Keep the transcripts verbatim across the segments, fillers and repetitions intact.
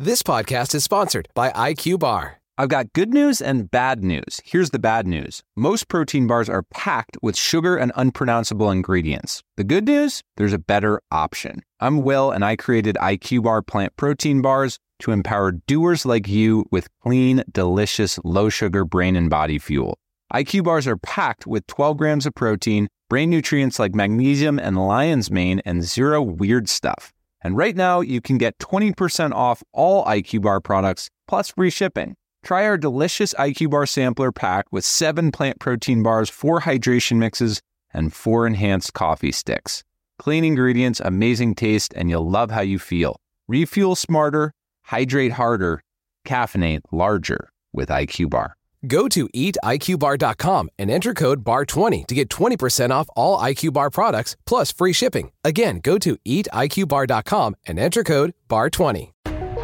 This podcast is sponsored by I Q Bar. I've got good news and bad news. Here's the bad news. Most protein bars are packed with sugar and unpronounceable ingredients. The good news? There's a better option. I'm Will, and I created I Q Bar plant protein bars to empower doers like you with clean, delicious, low-sugar brain and body fuel. I Q Bars are packed with twelve grams of protein, brain nutrients like magnesium and lion's mane, and zero weird stuff. And right now, you can get twenty percent off all I Q Bar products, plus free shipping. Try our delicious I Q Bar sampler pack with seven plant protein bars, four hydration mixes, and four enhanced coffee sticks. Clean ingredients, amazing taste, and you'll love how you feel. Refuel smarter, hydrate harder, caffeinate larger with I Q Bar. Go to eat I Q bar dot com and enter code bar twenty to get twenty percent off all I Q Bar products, plus free shipping. Again, go to eat I Q bar dot com and enter code bar twenty.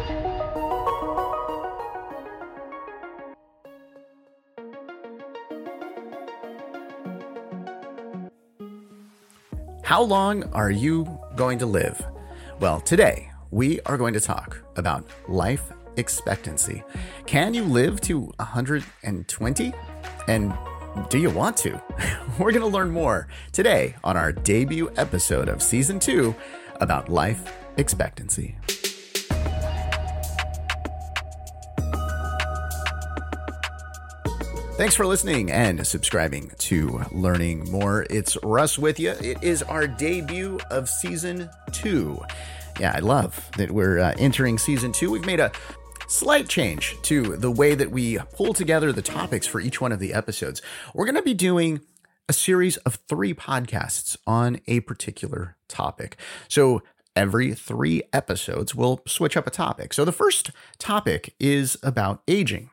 How long are you going to live? Well, today we are going to talk about life expectancy. Can you live to one hundred twenty? And do you want to? We're going to learn more today on our debut episode of season two about life expectancy. Thanks for listening and subscribing to Learning More. It's Russ with you. It is our debut of season two. Yeah, I love that we're uh, entering season two. We've made a slight change to the way that we pull together the topics for each one of the episodes. We're going to be doing a series of three podcasts on a particular topic. So every three episodes, we'll switch up a topic. So the first topic is about aging.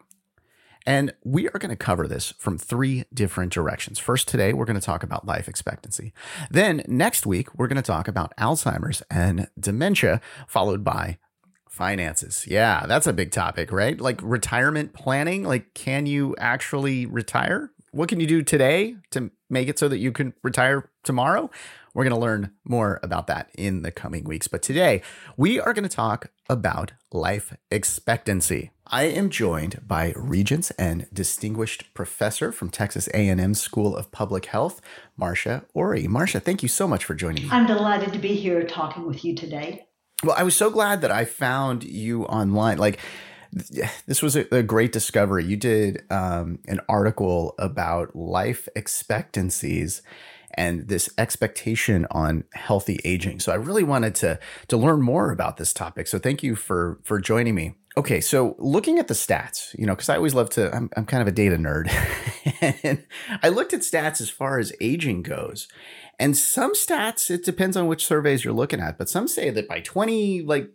And we are going to cover this from three different directions. First, today, we're going to talk about life expectancy. Then next week, we're going to talk about Alzheimer's and dementia, followed by finances. Yeah, that's a big topic, right? Like retirement planning. Like, can you actually retire? What can you do today to make it so that you can retire tomorrow? We're going to learn more about that in the coming weeks. But today, we are going to talk about life expectancy. I am joined by Regents and Distinguished Professor from Texas A and M School of Public Health, Marcia Ori. Marcia, thank you so much for joining me. I'm delighted to be here talking with you today. Well, I was so glad that I found you online. Like, this was a, a great discovery. You did um, an article about life expectancies and this expectation on healthy aging. So I really wanted to to learn more about this topic. So thank you for for joining me. Okay, so looking at the stats, you know, because I always love to, I'm, I'm kind of a data nerd. And I looked at stats as far as aging goes. And some stats, it depends on which surveys you're looking at, but some say that by twenty, like,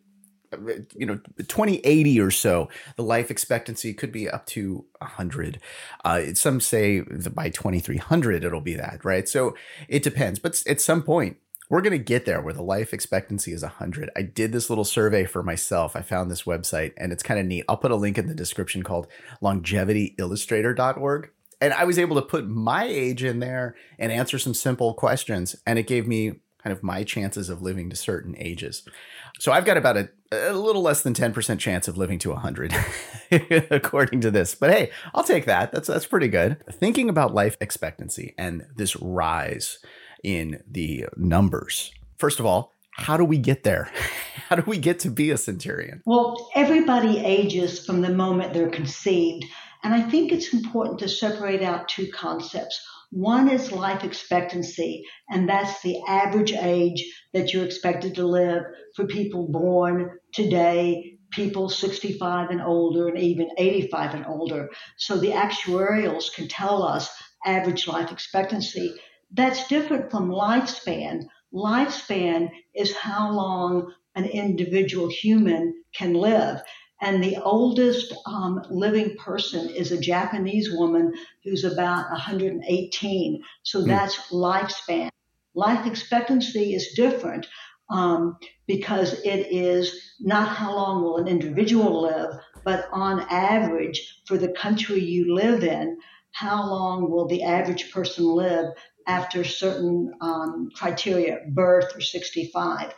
you know, twenty eighty or so, the life expectancy could be up to one hundred. Uh, some say that by twenty-three hundred, it'll be that, right? So it depends. But at some point, we're going to get there where the life expectancy is one hundred. I did this little survey for myself. I found this website, and it's kind of neat. I'll put a link in the description called longevity illustrator dot org. And I was able to put my age in there and answer some simple questions. And it gave me kind of my chances of living to certain ages. So I've got about a, a little less than ten percent chance of living to one hundred, according to this. But hey, I'll take that. That's that's pretty good. Thinking about life expectancy and this rise in the numbers. First of all, how do we get there? How do we get to be a centurion? Well, everybody ages from the moment they're conceived. And I think it's important to separate out two concepts. One is life expectancy, and that's the average age that you're expected to live for people born today, people sixty-five and older, and even eighty-five and older. So the actuarials can tell us average life expectancy. That's different from lifespan. Lifespan is how long an individual human can live. And the oldest um, living person is a Japanese woman who's about one hundred eighteen. So that's mm. lifespan. Life expectancy is different um, because it is not how long will an individual live, but on average for the country you live in, how long will the average person live after certain um, criteria, birth or sixty-five.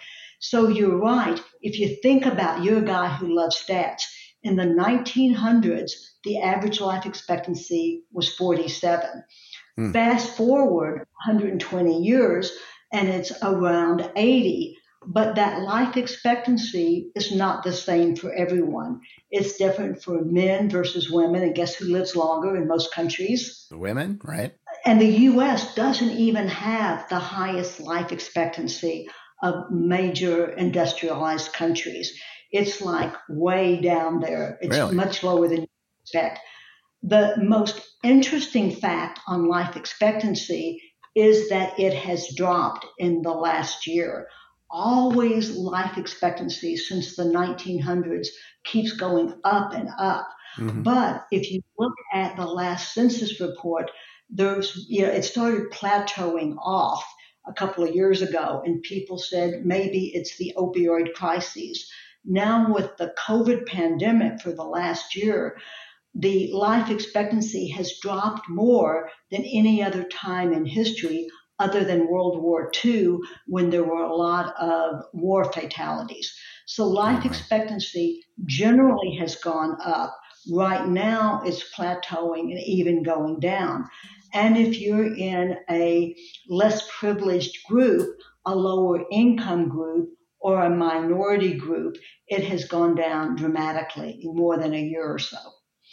So you're right. If you think about, you're a guy who loves stats. In the nineteen hundreds, the average life expectancy was forty-seven. Hmm. Fast forward one hundred twenty years, and it's around eighty. But that life expectancy is not the same for everyone. It's different for men versus women. And guess who lives longer in most countries? The women, right? And the U S doesn't even have the highest life expectancy of major industrialized countries. It's like way down there. It's Really? much lower than you expect. The most interesting fact on life expectancy is that it has dropped in the last year. Always life expectancy since the nineteen hundreds keeps going up and up. Mm-hmm. But if you look at the last census report, there's, you know, it started plateauing off a couple of years ago, and people said maybe it's the opioid crises. Now with the COVID pandemic for the last year, the life expectancy has dropped more than any other time in history other than World War Two, when there were a lot of war fatalities. So life Oh, wow. expectancy generally has gone up. Right now it's plateauing and even going down. And if you're in a less privileged group, a lower income group, or a minority group, it has gone down dramatically in more than a year or so.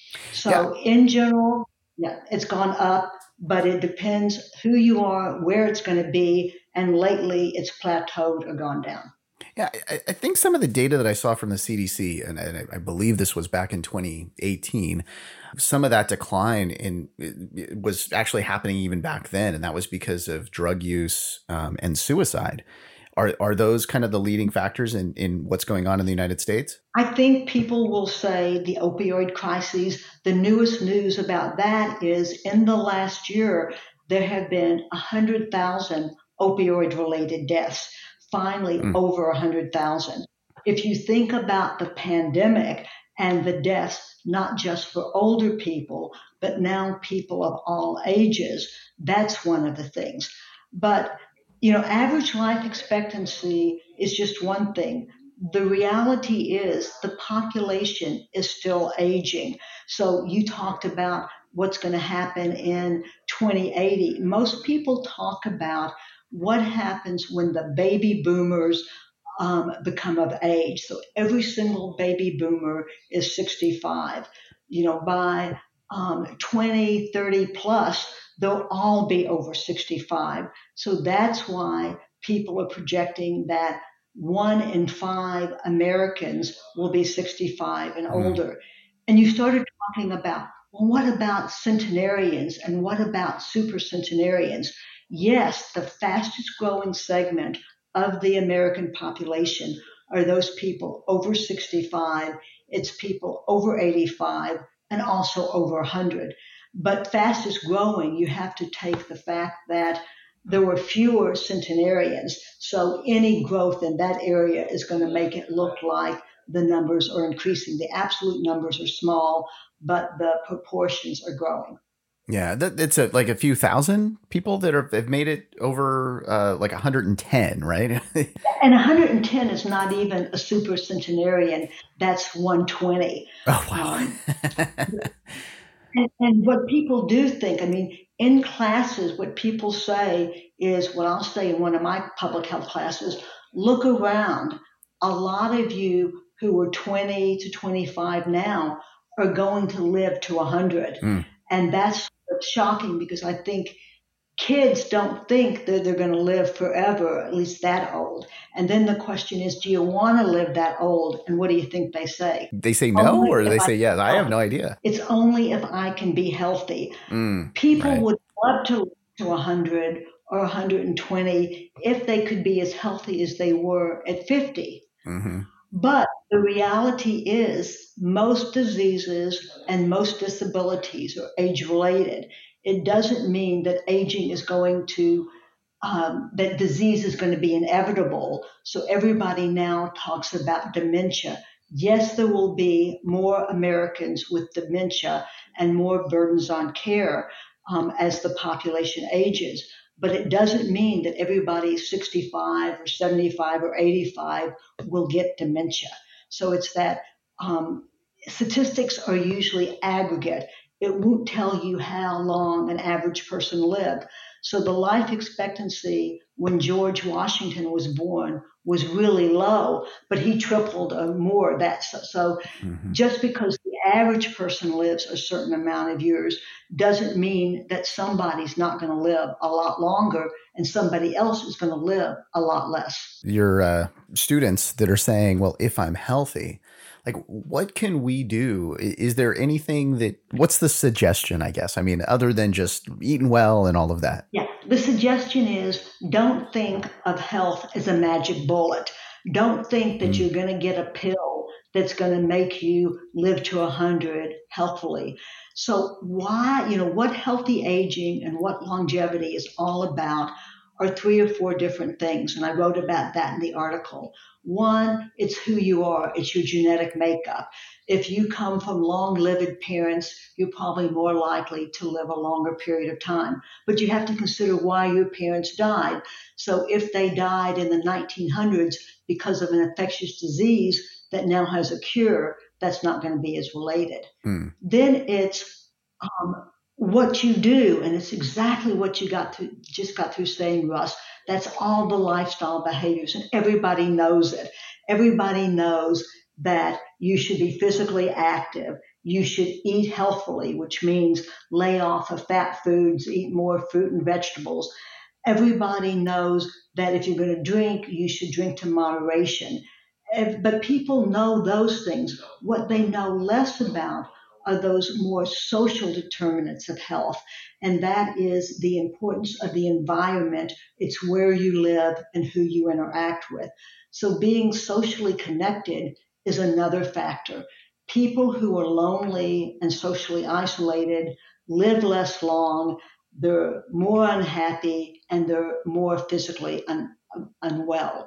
So Yeah. in general, yeah, it's gone up, but it depends who you are, where it's going to be, and lately it's plateaued or gone down. Yeah, I, I think some of the data that I saw from the C D C, and I, I believe this was back in twenty eighteen, some of that decline in it was actually happening even back then, and that was because of drug use um, and suicide. Are are those kind of the leading factors in, in what's going on in the United States? I think people will say the opioid crises. The newest news about that is in the last year, there have been one hundred thousand opioid-related deaths, finally Mm. over one hundred thousand. If you think about the pandemic and the deaths, not just for older people, but now people of all ages, that's one of the things. But you know, average life expectancy is just one thing. The reality is the population is still aging. So you talked about what's going to happen in twenty eighty. Most people talk about what happens when the baby boomers um, become of age. So every single baby boomer is sixty-five. You know, by um, twenty, thirty plus, they'll all be over sixty-five. So that's why people are projecting that one in five Americans will be sixty-five and Mm. older. And you started talking about, well, what about centenarians and what about super centenarians? Yes, the fastest growing segment of the American population are those people over sixty-five. It's people over eighty-five and also over one hundred. But fastest growing, you have to take the fact that there were fewer centenarians. So any growth in that area is going to make it look like the numbers are increasing. The absolute numbers are small, but the proportions are growing. Yeah, that, it's a, like a few thousand people that are, have made it over uh, like one hundred ten, right? And one hundred ten is not even a super centenarian. That's one hundred twenty. Oh, wow. Um, and, and what people do think, I mean, in classes, what people say is, what I'll say in one of my public health classes, look around. A lot of you who are twenty to twenty-five now are going to live to one hundred. Mm. And that's shocking because I think kids don't think that they're going to live forever, at least that old. And then the question is, do you want to live that old? And what do you think they say? They say no, Only or if they I say yes? I have can. no idea. It's only if I can be healthy. Mm, People right. would love to live to one hundred or one hundred twenty if they could be as healthy as they were at fifty. Mm-hmm. But the reality is most diseases and most disabilities are age-related. It doesn't mean that aging is going to, um, that disease is going to be inevitable. So everybody now talks about dementia. Yes, there will be more Americans with dementia and more burdens on care um, as the population ages. but it doesn't mean that everybody sixty-five or seventy-five or eighty-five will get dementia. So it's that um, statistics are usually aggregate. It won't tell you how long an average person lived. So the life expectancy when George Washington was born was really low, but he tripled or more that. So, so mm-hmm. just because the average person lives a certain amount of years doesn't mean that somebody's not going to live a lot longer and somebody else is going to live a lot less. Your uh, students that are saying, well, if I'm healthy, like, what can we do? Is there anything that, what's the suggestion, I guess? I mean, other than just eating well and all of that? Yeah. The suggestion is don't think of health as a magic bullet. Don't think that mm. you're going to get a pill that's going to make you live to one hundred healthfully. So why, you know, what healthy aging and what longevity is all about are three or four different things. And I wrote about that in the article. One, it's who you are. It's your genetic makeup. If you come from long-lived parents, you're probably more likely to live a longer period of time. But you have to consider why your parents died. So if they died in the nineteen hundreds because of an infectious disease that now has a cure, that's not going to be as related. Mm. Then it's um, what you do, and it's exactly what you got to just got through saying, Russ. That's all the lifestyle behaviors, and everybody knows it. Everybody knows that you should be physically active. You should eat healthfully, which means lay off of fat foods, eat more fruit and vegetables. Everybody knows that if you're going to drink, you should drink to moderation. But people know those things. What they know less about are those more social determinants of health. And that is the importance of the environment. It's where you live and who you interact with. So being socially connected is another factor. People who are lonely and socially isolated live less long, they're more unhappy, and they're more physically un- unwell.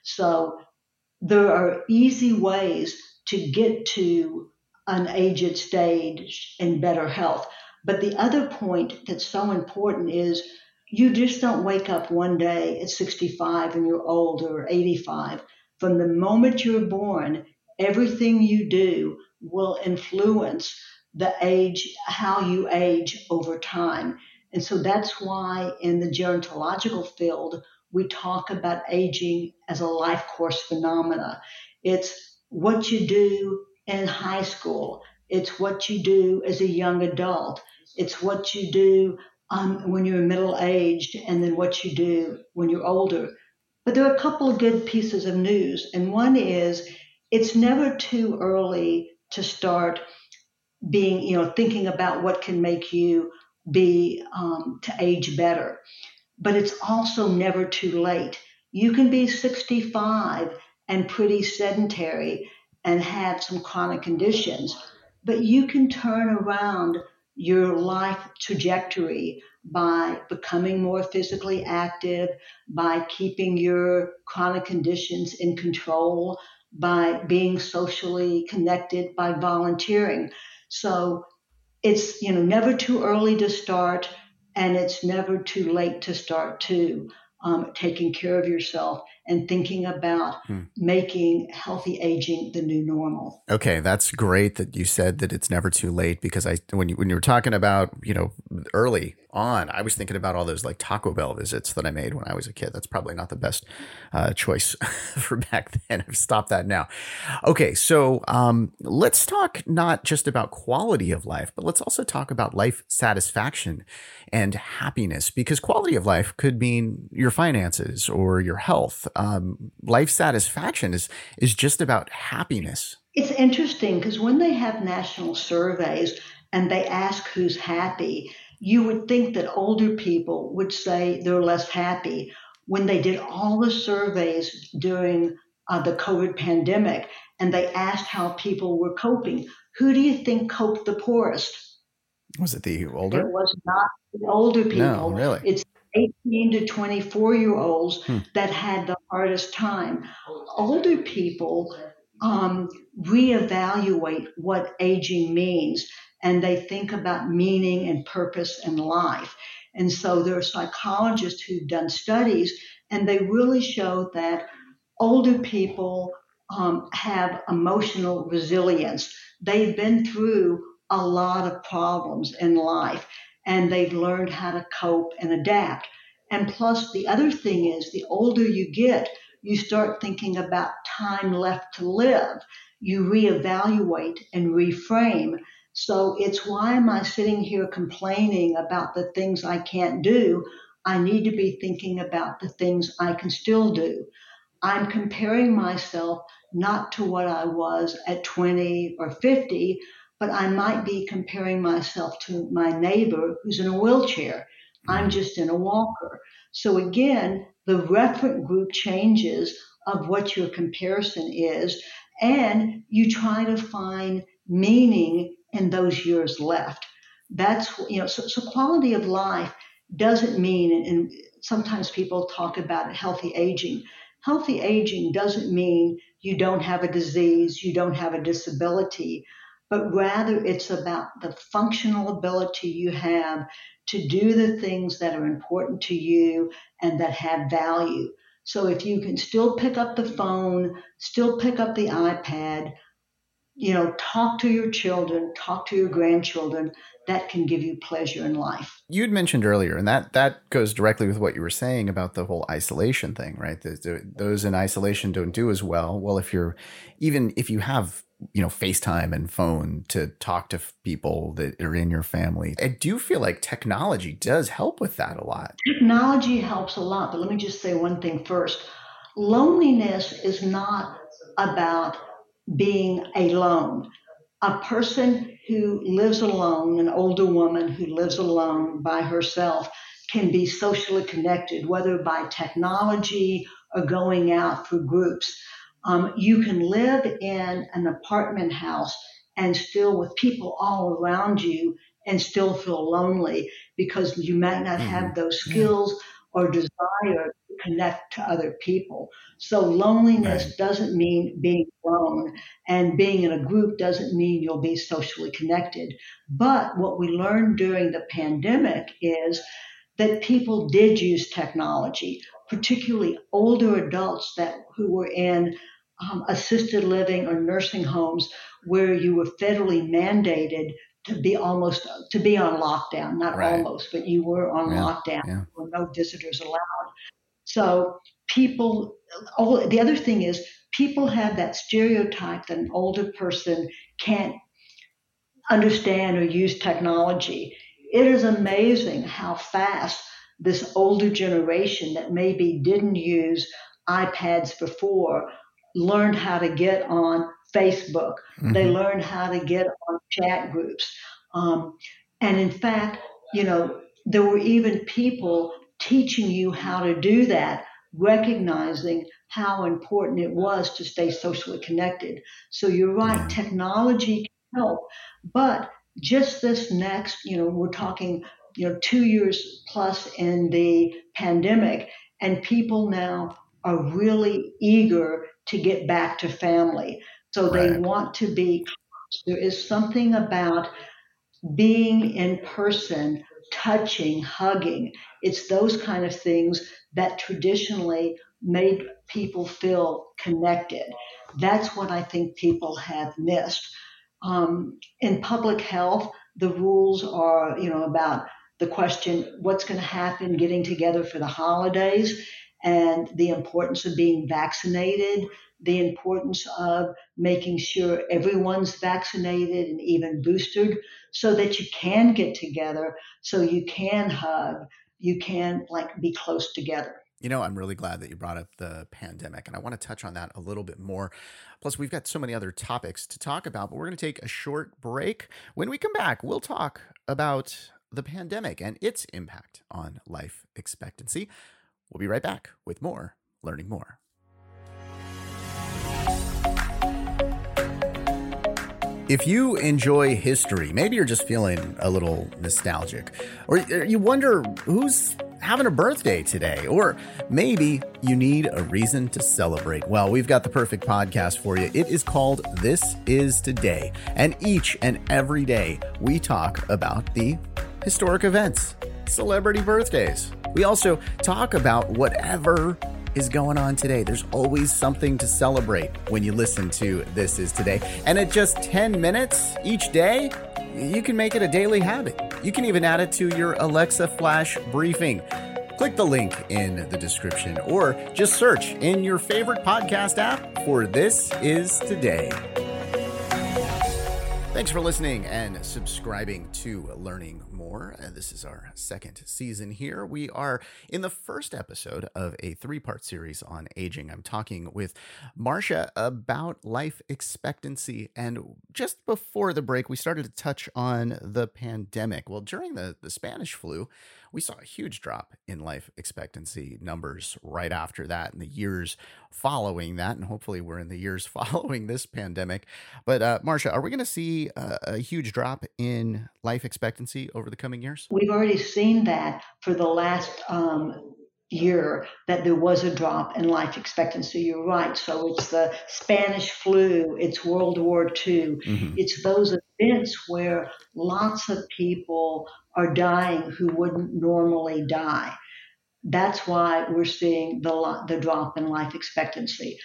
So there are easy ways to get to an aged stage in better health. But the other point that's so important is you just don't wake up one day at sixty-five and you're old or eighty-five. From the moment you're born, everything you do will influence the age, how you age over time. And so that's why in the gerontological field, we talk about aging as a life course phenomena. It's what you do in high school. It's what you do as a young adult. It's what you do um, when you're middle-aged, and then what you do when you're older. But there are a couple of good pieces of news. And one is it's never too early to start being, you know, thinking about what can make you be um, to age better. But it's also never too late. You can be sixty-five and pretty sedentary and have some chronic conditions, but you can turn around your life trajectory by becoming more physically active, by keeping your chronic conditions in control, by being socially connected, by volunteering. So it's, you know, never too early to start, and it's never too late to start too. Um, taking care of yourself and thinking about hmm. making healthy aging the new normal. Okay, that's great that you said that it's never too late, because I when you when you were talking about, you know, early on, I was thinking about all those like Taco Bell visits that I made when I was a kid. That's probably not the best uh, choice for back then. I've stopped that now. Okay, so um, let's talk not just about quality of life, but let's also talk about life satisfaction and happiness, because quality of life could mean your finances or your health. Um, life satisfaction is is just about happiness. It's interesting because when they have national surveys and they ask who's happy, you would think that older people would say they're less happy. When they did all the surveys during uh, the COVID pandemic and they asked how people were coping, who do you think coped the poorest? Was it the older? It was not the older people. No, really. It's eighteen to twenty-four year olds hmm. that had the hardest time. Older people um, reevaluate what aging means, and they think about meaning and purpose in life. And so there are psychologists who've done studies, and they really show that older people um, have emotional resilience. They've been through a lot of problems in life, and they've learned how to cope and adapt. And plus, the other thing is, the older you get, you start thinking about time left to live. You reevaluate and reframe. So it's, why am I sitting here complaining about the things I can't do? I need to be thinking about the things I can still do. I'm comparing myself not to what I was at twenty or fifty, but I might be comparing myself to my neighbor who's in a wheelchair. I'm just in a walker. So again, the reference group changes of what your comparison is, and you try to find meaning in those years left. That's, you know, so, so quality of life doesn't mean, and sometimes people talk about healthy aging. Healthy aging doesn't mean you don't have a disease, you don't have a disability, but rather it's about the functional ability you have to do the things that are important to you and that have value. So if you can still pick up the phone, still pick up the iPad, you know, talk to your children, talk to your grandchildren, that can give you pleasure in life. You had mentioned earlier, and that, that goes directly with what you were saying about the whole isolation thing, right? The, those in isolation don't do as well. Well, if you're, even if you have, you know, FaceTime and phone to talk to people that are in your family, I do feel like technology does help with that a lot. Technology helps a lot, but let me just say one thing first. Loneliness is not about being alone. A person who lives alone, an older woman who lives alone by herself, can be socially connected, whether by technology or going out for groups. Um, you can live in an apartment house and still with people all around you and still feel lonely because you might not mm-hmm. have those skills yeah. or desire to connect to other people. So loneliness right. doesn't mean being alone, and being in a group doesn't mean you'll be socially connected. But what we learned during the pandemic is that people did use technology, particularly older adults that who were in um, assisted living or nursing homes where you were federally mandated to be almost to be on lockdown, not right. almost, but you were on yeah. lockdown. Yeah. There were no visitors allowed. So people, oh, the other thing is people have that stereotype that an older person can't understand or use technology. It is amazing how fast this older generation that maybe didn't use iPads before learned how to get on Facebook. Mm-hmm. They learned how to get on chat groups. Um, and in fact, you know, there were even people teaching you how to do that, recognizing how important it was to stay socially connected. So you're right, yeah. technology can help, but just this next, you know, we're talking, you know, two years plus in the pandemic, and people now are really eager to get back to family. So they right. want to be close. There is something about being in person, touching, hugging. It's those kind of things that traditionally made people feel connected. That's what I think people have missed. Um, in public health, the rules are, you know, about the question, what's going to happen getting together for the holidays, and the importance of being vaccinated, the importance of making sure everyone's vaccinated and even boosted so that you can get together, so you can hug, you can like be close together. You know, I'm really glad that you brought up the pandemic, and I want to touch on that a little bit more. Plus, we've got so many other topics to talk about, but we're going to take a short break. When we come back, we'll talk about the pandemic and its impact on life expectancy. We'll be right back with more Learning More. If you enjoy history, maybe you're just feeling a little nostalgic, or you wonder who's having a birthday today, or maybe you need a reason to celebrate. Well, we've got the perfect podcast for you. It is called This Is Today, and each and every day we talk about the historic events celebrity birthdays. We also talk about whatever is going on today. There's always something to celebrate when you listen to This Is Today. And at just ten minutes each day, you can make it a daily habit. You can even add it to your Alexa Flash briefing. Click the link in the description or just search in your favorite podcast app for This Is Today. Thanks for listening and subscribing to Learning More. Uh, this is our second season here. We are in the first episode of a three-part series on aging. I'm talking with Marcia about life expectancy. And just before the break, we started to touch on the pandemic. Well, during the, the Spanish flu, we saw a huge drop in life expectancy numbers right after that and the years following that. And hopefully we're in the years following this pandemic. But uh, Marcia, are we going to see a, a huge drop in life expectancy over the coming years? We've already seen that for the last um, year, that there was a drop in life expectancy. You're right. So it's the Spanish flu, it's World War Two. Mm-hmm. It's those events where lots of people are dying who wouldn't normally die. That's why we're seeing the the drop in life expectancy.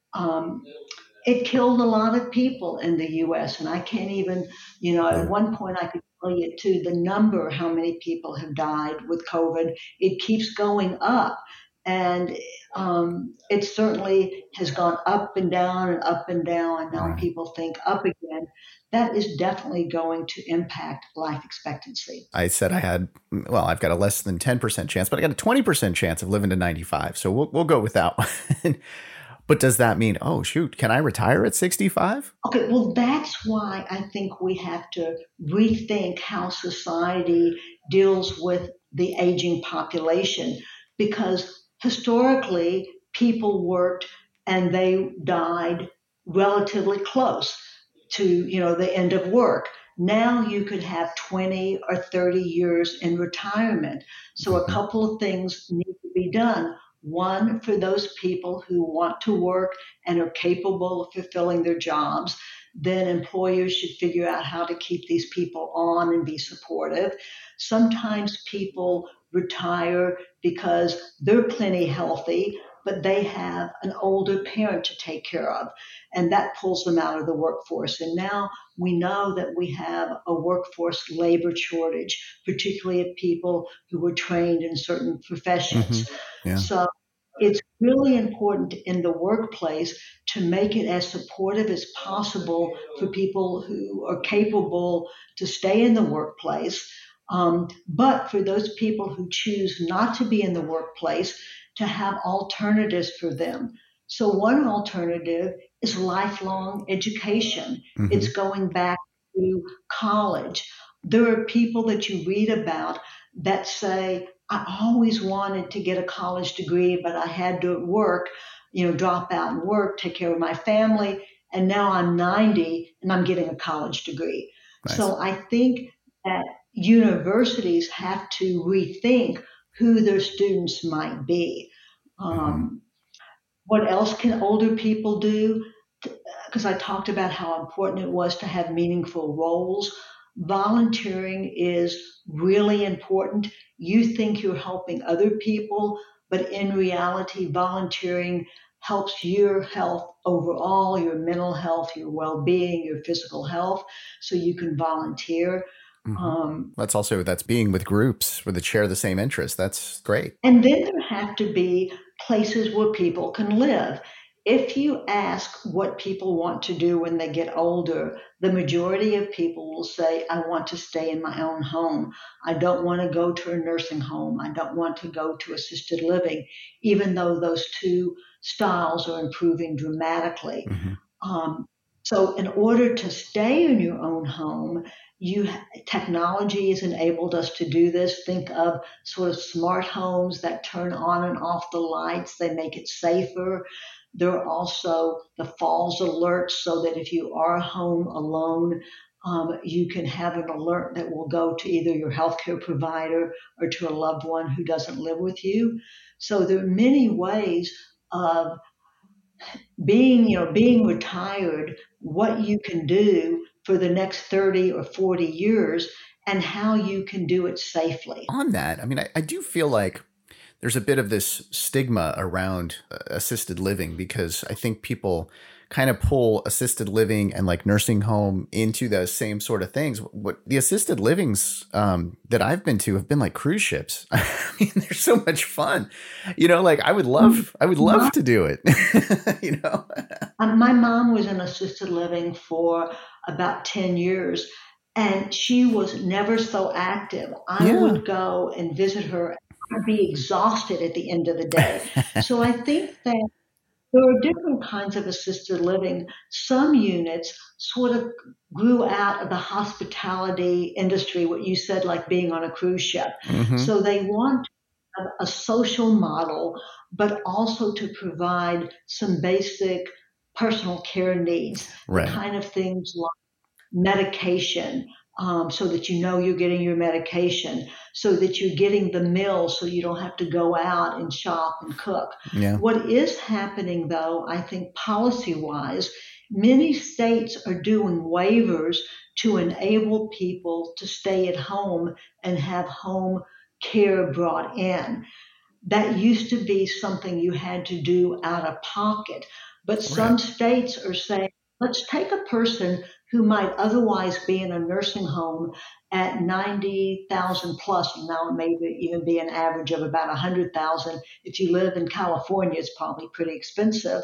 Um, it killed a lot of people in the U S, and I can't even, you know, at one point I could tell you too, the number, how many people have died with COVID, it keeps going up. And um, it certainly has gone up and down and up and down. And now right. people think up again. That is definitely going to impact life expectancy. I said I had, well, I've got a less than ten percent chance, but I got a twenty percent chance of living to ninety-five. So we'll we'll go with that one. But does that mean, oh, shoot, can I retire at sixty-five? Okay, well, that's why I think we have to rethink how society deals with the aging population, because historically, people worked and they died relatively close to, you know, the end of work. Now you could have twenty or thirty years in retirement. So a couple of things need to be done. One, for those people who want to work and are capable of fulfilling their jobs, then employers should figure out how to keep these people on and be supportive. Sometimes people retire because they're plenty healthy, but they have an older parent to take care of, and that pulls them out of the workforce. And now we know that we have a workforce labor shortage, particularly of people who were trained in certain professions. Mm-hmm. Yeah. So it's really important in the workplace to make it as supportive as possible for people who are capable to stay in the workplace. Um, but for those people who choose not to be in the workplace, to have alternatives for them. So one alternative is lifelong education. Mm-hmm. It's going back to college. There are people that you read about that say, I always wanted to get a college degree, but I had to work, you know, drop out and work, take care of my family. And now I'm ninety and I'm getting a college degree. Nice. So I think that universities have to rethink who their students might be. Um, mm-hmm. What else can older people do? Because I talked about how important it was to have meaningful roles. Volunteering is really important. You think you're helping other people, but in reality, volunteering helps your health overall, your mental health, your well-being, your physical health, so you can volunteer. Mm-hmm. Um, that's also, that's being with groups where they share the same interests. That's great. And then there have to be places where people can live. If you ask what people want to do when they get older, the majority of people will say, I want to stay in my own home. I don't want to go to a nursing home. I don't want to go to assisted living, even though those two styles are improving dramatically. Mm-hmm. Um, so in order to stay in your own home, you technology has enabled us to do this. Think of sort of smart homes that turn on and off the lights. They make it safer. There are also the falls alerts, so that if you are home alone, um, you can have an alert that will go to either your healthcare provider or to a loved one who doesn't live with you. So there are many ways of being, you know, being retired, what you can do for the next thirty or forty years. and how you can do it safely. On that, I mean, I, I do feel like there's a bit of this stigma around uh, assisted living, because I think people kind of pull assisted living and like nursing home into those same sort of things. What the assisted livings um, that I've been to have been like cruise ships. I mean, they're so much fun. You know, like I would love, I would love to do it. You know, um, my mom was in assisted living for about ten years, and she was never so active. I Yeah. would go and visit her. I'd be exhausted at the end of the day. So I think that there are different kinds of assisted living. Some units sort of grew out of the hospitality industry, what you said, like being on a cruise ship. Mhm. So they want a, a social model, but also to provide some basic personal care needs, Right. the kind of things like medication, um, so that you know you're getting your medication, so that you're getting the meals so you don't have to go out and shop and cook. Yeah. What is happening, though, I think policy-wise, many states are doing waivers to enable people to stay at home and have home care brought in. That used to be something you had to do out of pocket. But some Right. states are saying, let's take a person who might otherwise be in a nursing home at ninety thousand plus, and now it may be- even be an average of about one hundred thousand. If you live in California, it's probably pretty expensive.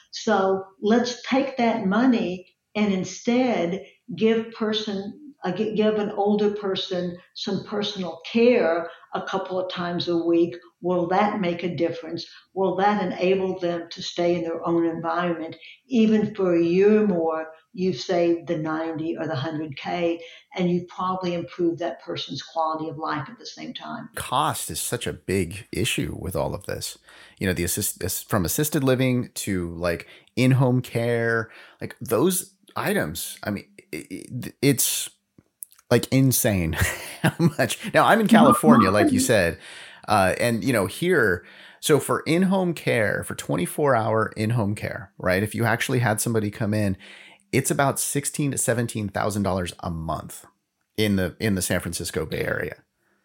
So let's take that money and instead give person uh, gi- give an older person some personal care a couple of times a week. Will that make a difference? Will that enable them to stay in their own environment? Even for a year more, you've saved the ninety or the one hundred K, and you've probably improved that person's quality of life at the same time. Cost is such a big issue with all of this. You know, the assist as- from assisted living to like in-home care, like those items. I mean, it, it's like insane how much. Now I'm in California, like you said, uh, and you know here. So for in-home care, for twenty-four hour in-home care, right? If you actually had somebody come in, it's about sixteen to seventeen thousand dollars a month in the in the San Francisco Bay Area.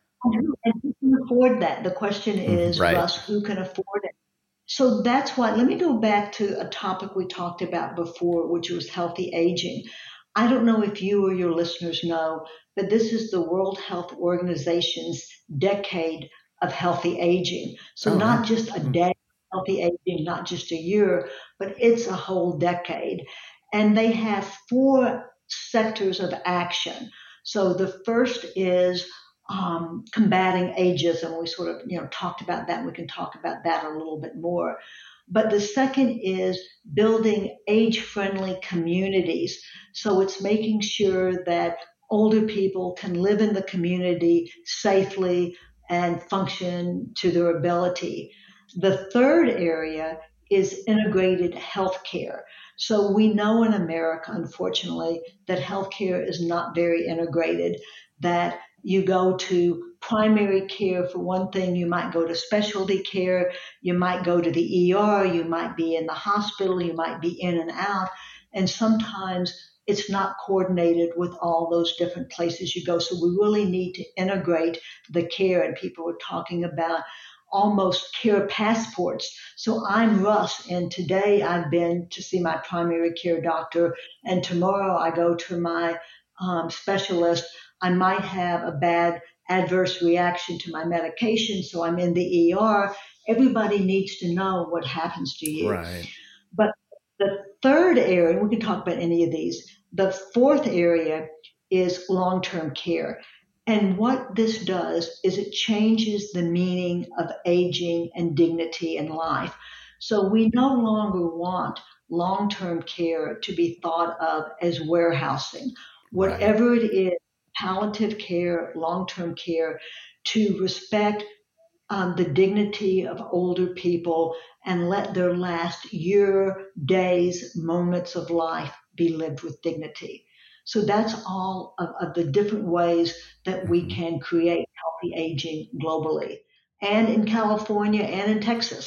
And who can afford that? The question is, Right. Russ, who can afford it? So that's why, let me go back to a topic we talked about before, which was healthy aging. I don't know if you or your listeners know, but this is the World Health Organization's decade of healthy aging. So Oh, not wow. just a Hmm. day of healthy aging, not just a year, but it's a whole decade. And they have four sectors of action. So the first is um, combating ageism. We sort of, you know, talked about that. We can talk about that a little bit more. But the second is building age-friendly communities. So it's making sure that older people can live in the community safely and function to their ability. The third area is integrated healthcare. So we know in America, unfortunately, that healthcare is not very integrated, that you go to primary care for one thing, you might go to specialty care, you might go to the E R, you might be in the hospital, you might be in and out, and sometimes it's not coordinated with all those different places you go. So we really need to integrate the care, and people were talking about almost care passports. So I'm Russ, and today I've been to see my primary care doctor, and tomorrow I go to my um, specialist. I might have a bad adverse reaction to my medication, so I'm in the E R. Everybody needs to know what happens to you. Right. But the third area, and we can talk about any of these, the fourth area is long term care. And what this does is it changes the meaning of aging and dignity in life. So we no longer want long term care to be thought of as warehousing. Right. Whatever it is, palliative care, long term care, to respect um, the dignity of older people and let their last year, days, moments of life be lived with dignity. So that's all of, of the different ways that we Mhm. can create healthy aging globally and in California and in Texas.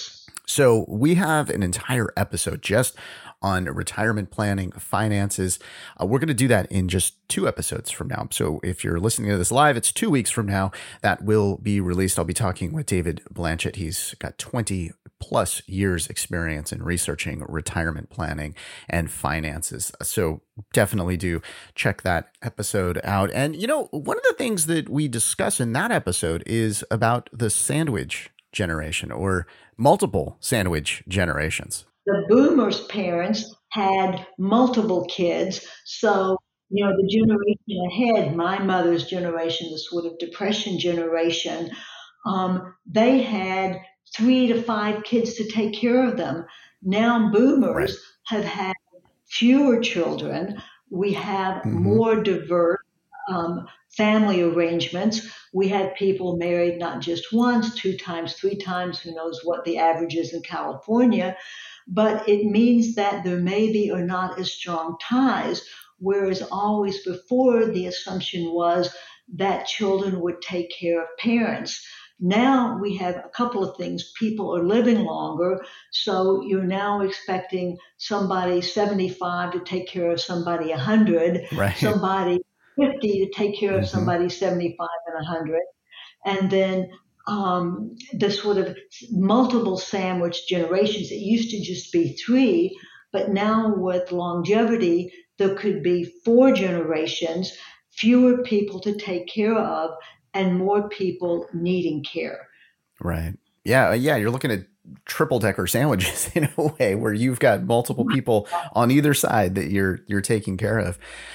So we have an entire episode just on retirement planning, finances. Uh, we're going to do that in just two episodes from now. So if you're listening to this live, it's two weeks from now that will be released. I'll be talking with David Blanchett. He's got twenty plus years experience in researching retirement planning and finances. So definitely do check that episode out. And, you know, one of the things that we discuss in that episode is about the sandwich generation or multiple sandwich generations. The boomers' parents had multiple kids. So, you know, the generation ahead, my mother's generation, the sort of depression generation, um, they had three to five kids to take care of them. Now boomers right. have had fewer children. We have mm-hmm. more diverse um, family arrangements. We had people married not just once, two times, three times, who knows what the average is in California. But it means that there may be or not as strong ties, whereas always before the assumption was that children would take care of parents. Now we have a couple of things. People are living longer, so you're now expecting somebody seventy-five to take care of somebody one hundred, right. somebody fifty to take care of mm-hmm. somebody seventy-five and one hundred. And then um, the sort of multiple sandwich generations. It used to just be three, but now with longevity, there could be four generations, fewer people to take care of, and more people needing care. Right. Yeah. Yeah. You're looking at triple decker sandwiches in a way where you've got multiple people on either side that you're, you're taking care of.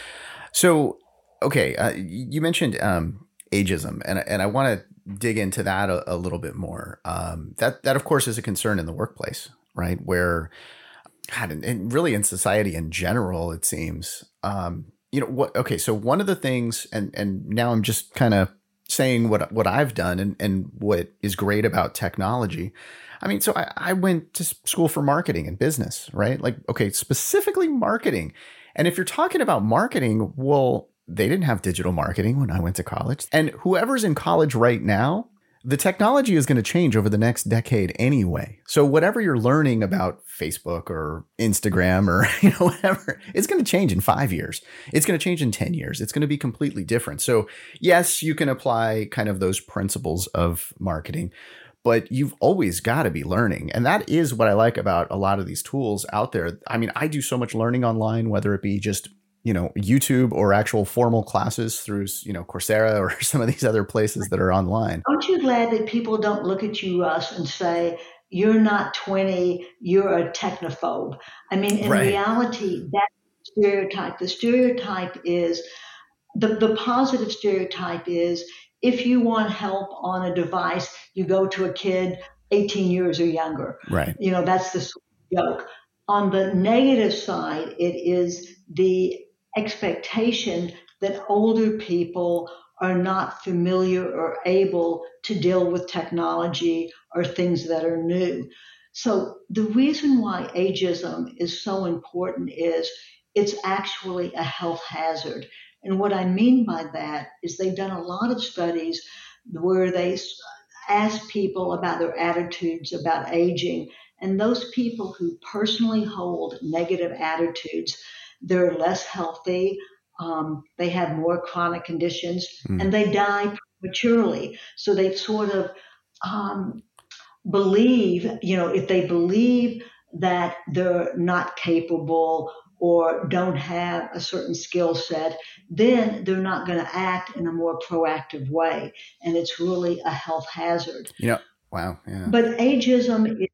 So, okay. Uh, you mentioned um, ageism, and, and I want to dig into that a, a little bit more. Um, that, that of course is a concern in the workplace, right? Where, God, and, and really in society in general, it seems, um, you know, what, okay. So one of the things, and, and now I'm just kind of saying what, what I've done and, and what is great about technology. I mean, so I, I went to school for marketing and business, right? Like, okay, specifically marketing. And if you're talking about marketing, well, they didn't have digital marketing when I went to college. And whoever's in college right now, the technology is going to change over the next decade anyway. So whatever you're learning about Facebook or Instagram or, you know, whatever, it's going to change in five years. It's going to change in ten years. It's going to be completely different. So yes, you can apply kind of those principles of marketing, but you've always got to be learning. And that is what I like about a lot of these tools out there. I mean, I do so much learning online, whether it be just, you know, YouTube or actual formal classes through, you know, Coursera or some of these other places that are online. Aren't you glad that people don't look at you, Russ, and say, you're not twenty, you're a technophobe? I mean, in right. reality, that stereotype, the stereotype is, the, the positive stereotype is, if you want help on a device, you go to a kid eighteen years or younger. Right. You know, that's the joke. On the negative side, it is the expectation that older people are not familiar or able to deal with technology or things that are new. So the reason why ageism is so important is it's actually a health hazard. And what I mean by that is they've done a lot of studies where they ask people about their attitudes about aging. And those people who personally hold negative attitudes, they're less healthy, um, they have more chronic conditions, mm. and they die prematurely. So they sort of um, believe, you know, if they believe that they're not capable or don't have a certain skill set, then they're not going to act in a more proactive way. And it's really a health hazard. You know, wow. Yeah. But ageism is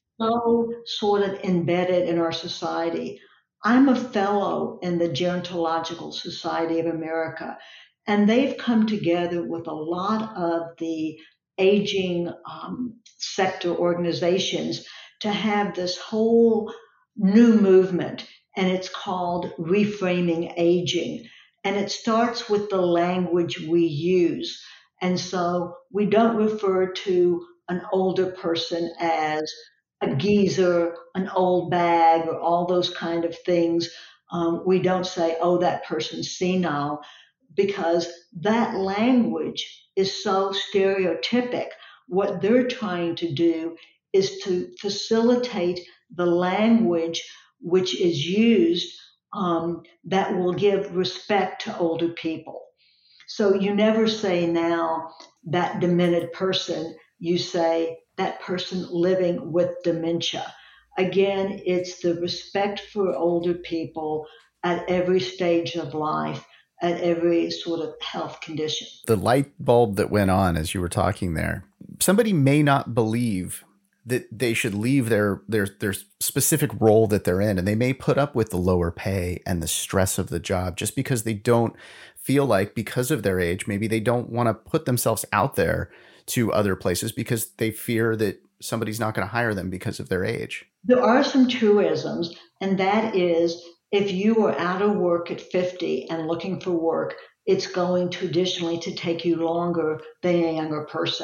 so sort of embedded in our society. I'm a fellow in the Gerontological Society of America, and they've come together with a lot of the aging um, sector organizations to have this whole new movement, and it's called Reframing Aging. And it starts with the language we use. And so we don't refer to an older person as a geezer, an old bag, or all those kind of things. Um, we don't say, oh, that person's senile, because that language is so stereotypic. What they're trying to do is to facilitate the language which is used um, that will give respect to older people. So you never say now that demented person, you say that person living with dementia. Again, it's the respect for older people at every stage of life, at every sort of health condition. The light bulb that went on as you were talking there, somebody may not believe that they should leave their, their, their specific role that they're in, and they may put up with the lower pay and the stress of the job just because they don't feel like, because of their age, maybe they don't want to put themselves out there to other places because they fear that somebody's not going to hire them because of their age. There are some truisms, and that is, if you are out of work at fifty and looking for work, it's going traditionally to take you longer than a younger person.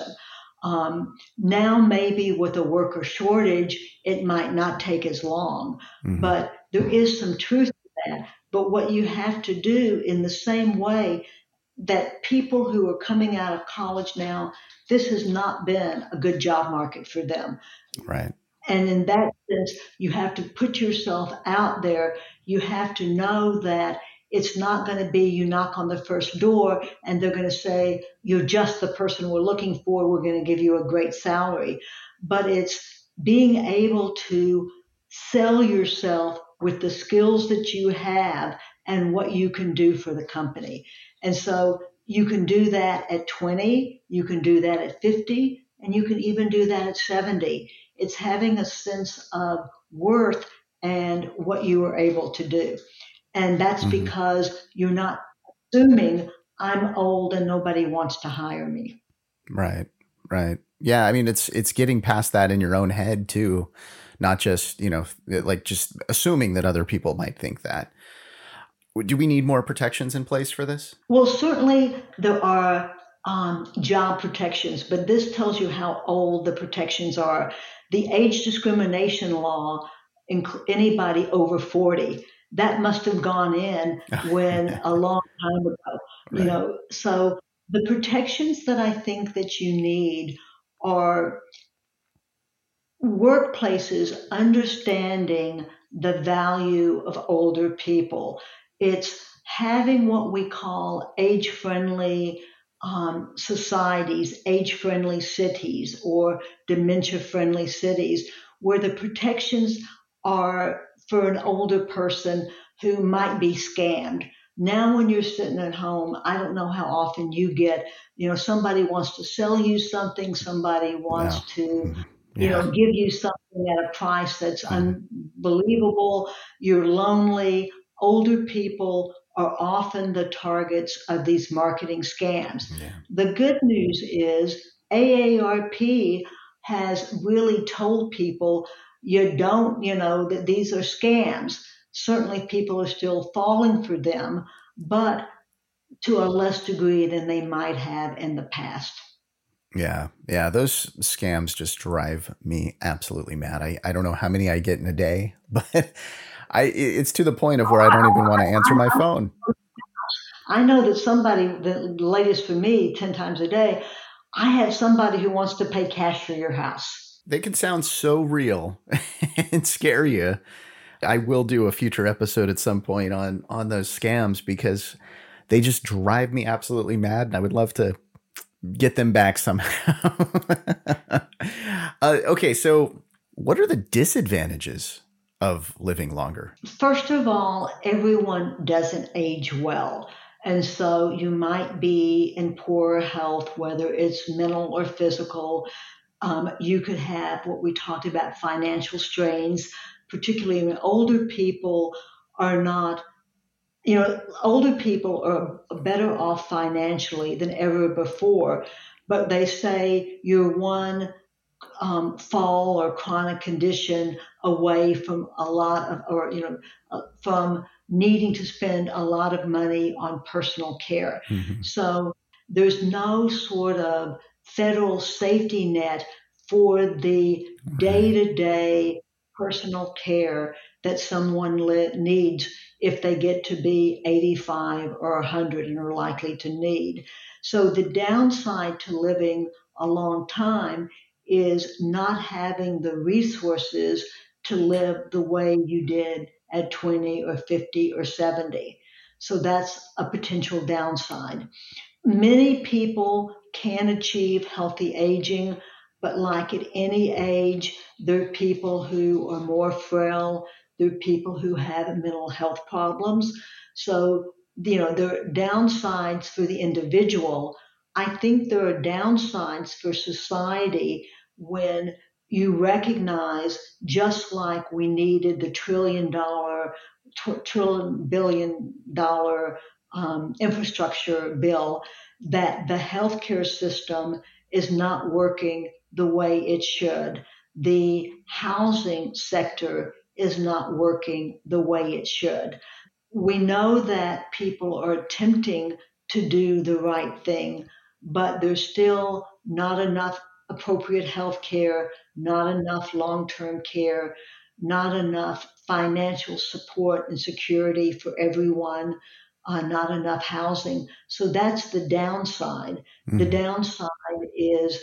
Um, now, maybe with a worker shortage, it might not take as long, mm-hmm. but there is some truth to that. But what you have to do in the same way that people who are coming out of college now, this has not been a good job market for them. Right. And in that sense, you have to put yourself out there. You have to know that it's not going to be you knock on the first door and they're going to say, you're just the person we're looking for. We're going to give you a great salary. But it's being able to sell yourself with the skills that you have and what you can do for the company. And so you can do that at twenty, you can do that at fifty, and you can even do that at seventy. It's having a sense of worth and what you are able to do. And that's mm-hmm. because you're not assuming I'm old and nobody wants to hire me. Right, right. Yeah, I mean, it's it's getting past that in your own head too, not just, you know, like just assuming that other people might think that. Do we need more protections in place for this? Well, certainly there are um, job protections, but this tells you how old the protections are. The age discrimination law, inc- anybody over forty, that must have gone in when a long time ago, you right. know. So the protections that I think that you need are workplaces understanding the value of older people. It's having what we call age-friendly um, societies, age-friendly cities, or dementia-friendly cities, where the protections are for an older person who might be scammed. Now, when you're sitting at home, I don't know how often you get, you know, somebody wants to sell you something, somebody wants yeah. to, you yeah. know, give you something at a price that's mm. unbelievable. You're lonely. Older people are often the targets of these marketing scams. Yeah. The good news is A A R P has really told people, you don't, you know, that these are scams. Certainly people are still falling for them, but to a less degree than they might have in the past. Yeah. Yeah. Those scams just drive me absolutely mad. I, I don't know how many I get in a day, but I, it's to the point of where I don't even want to answer my phone. I know that somebody, the latest for me, ten times a day, I have somebody who wants to pay cash for your house. They can sound so real and scare you. I will do a future episode at some point on, on those scams because they just drive me absolutely mad. And I would love to get them back somehow. uh, okay. So what are the disadvantages of living longer? First of all, everyone doesn't age well. And so you might be in poor health, whether it's mental or physical. Um, you could have what we talked about, financial strains, particularly when older people are not, you know, older people are better off financially than ever before. But they say you're one um, fall or chronic condition away from a lot of, or, you know, uh, from needing to spend a lot of money on personal care. Mm-hmm. So there's no sort of federal safety net for the day-to-day personal care that someone li- needs if they get to be eighty-five or one hundred and are likely to need. So the downside to living a long time is not having the resources to live the way you did at twenty or fifty or seventy. So that's a potential downside. Many people can achieve healthy aging, but like at any age, there are people who are more frail. There are people who have mental health problems. So, you know, there are downsides for the individual. I think there are downsides for society when you recognize, just like we needed the trillion dollar, tw- trillion billion dollar um, infrastructure bill, that the healthcare system is not working the way it should. The housing sector is not working the way it should. We know that people are attempting to do the right thing, but there's still not enough appropriate health care, not enough long-term care, not enough financial support and security for everyone, uh, not enough housing. So that's the downside. Mm-hmm. The downside is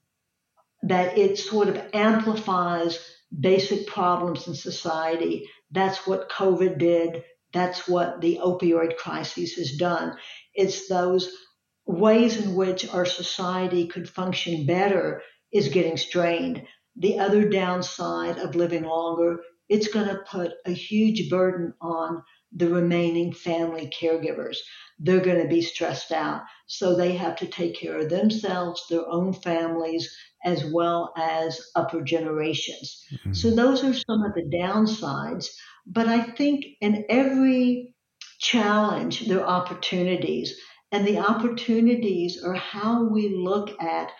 that it sort of amplifies basic problems in society. That's what COVID did. That's what the opioid crisis has done. It's those ways in which our society could function better is getting strained. The other downside of living longer, it's going to put a huge burden on the remaining family caregivers. They're going to be stressed out. So they have to take care of themselves, their own families, as well as upper generations. Mm-hmm. So those are some of the downsides. But I think in every challenge, there are opportunities. And the opportunities are how we look at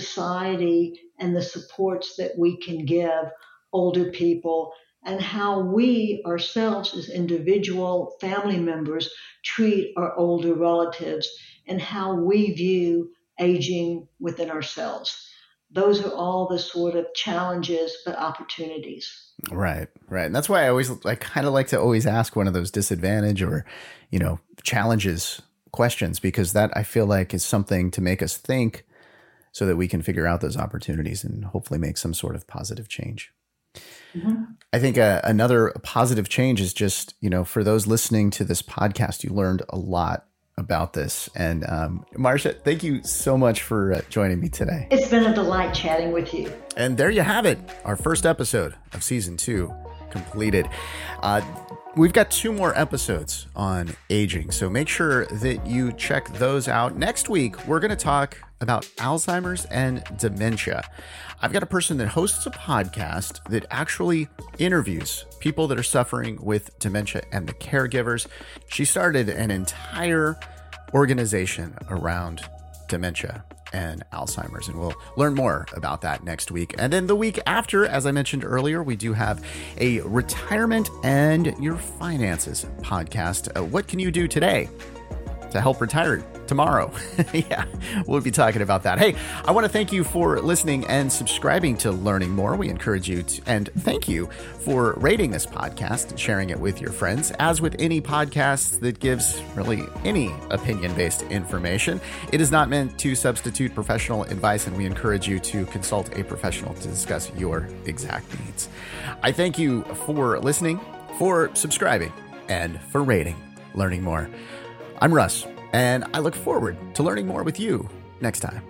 society and the supports that we can give older people, and how we ourselves as individual family members treat our older relatives, and how we view aging within ourselves. Those are all the sort of challenges, but opportunities. Right, right. And that's why I always, I kind of like to always ask one of those disadvantage or, you know, challenges questions, because that I feel like is something to make us think so that we can figure out those opportunities and hopefully make some sort of positive change. Mm-hmm. I think uh, another positive change is just, you know, for those listening to this podcast, you learned a lot about this. And um, Marcia, thank you so much for uh, joining me today. It's been a delight chatting with you. And there you have it. Our first episode of season two completed. Uh, we've got two more episodes on aging, so make sure that you check those out. Next week, we're going to talk about Alzheimer's and dementia. I've got a person that hosts a podcast that actually interviews people that are suffering with dementia and the caregivers. She started an entire organization around dementia and Alzheimer's, and we'll learn more about that next week. And then the week after, as I mentioned earlier, we do have a retirement and your finances podcast. Uh, what can you do today to help retire tomorrow? Yeah, we'll be talking about that. Hey, I want to thank you for listening and subscribing to Learning More. We encourage you to, and thank you for rating this podcast and sharing it with your friends. As with any podcast that gives really any opinion-based information, it is not meant to substitute professional advice, and we encourage you to consult a professional to discuss your exact needs. I thank you for listening, for subscribing, and for rating Learning More. I'm Russ, and I look forward to learning more with you next time.